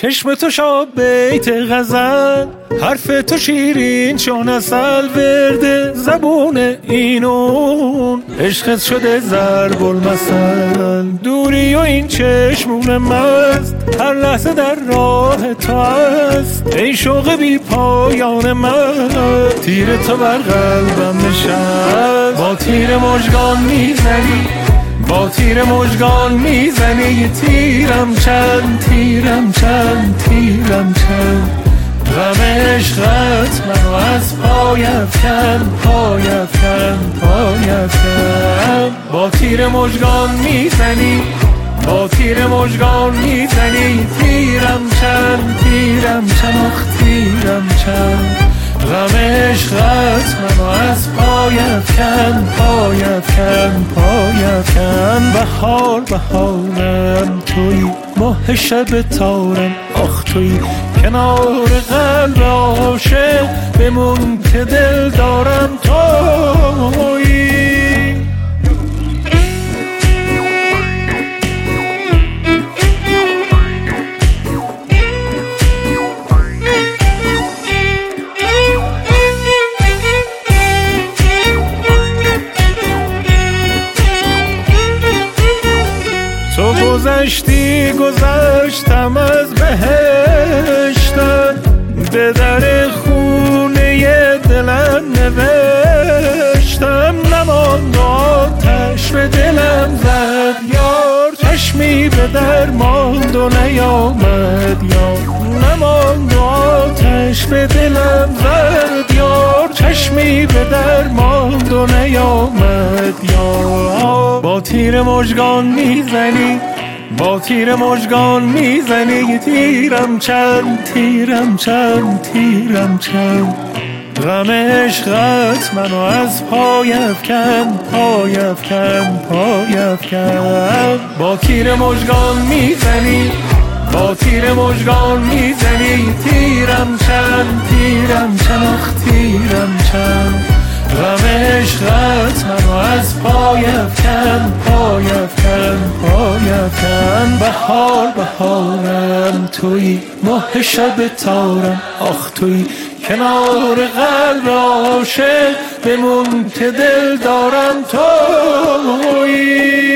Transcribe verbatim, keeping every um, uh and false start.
چشم تو شاب بیت غزل، حرف تو شیرین چون عسل، ورد زبون اینون عشقت شده ضرب المثل. دوری و این چشمون مست هر لحظه در راه تو است، ای شوق بی پایان من تیر تو بر قلبم نشست. با تیر مژگان میزنی، با تیر مژگان میزنی، یه تیرم چند تیرم چند تیرم چند. غم عشقت منو از پای افکن پای افکن پای افکن. با تیر مژگان میزنی، با تیر مژگان میزنی، تیرم چند تیرم چند آخ تیرم چند. غم عشقت منو از پای افکن پای افکن پای افکن. بهار بهارم توی، ماه شب تارم آخ توی، کنار قلب عاشق بمون که دل دارم توی. تو گذشتی گذشتم از بهشتم، به در خونه دلم نوشتم. نماند آتش به دلم زد یار، چشمی به در ماند و نیامد یار. نماند آتش به دلم زد یار، چشمی به در ماند و نیامد یار. با تیر مژگان میزنی، با تیر مژگان میزنی، تیرم چند تیرم چند تیرم چند. غم عشقت منو از پای افکن پای افکن پای افکن. با تیر مژگان میزنی، با تیر مژگان میزنی، تیرم چند تیرم چند آخ تیرم چند. غم عشقت منو از پای افکن پای افکن پای افکن. بهار بهارم توی، ماه شب تارم آخ توی، کنار قلب عاشق بمون که دل دارم توی.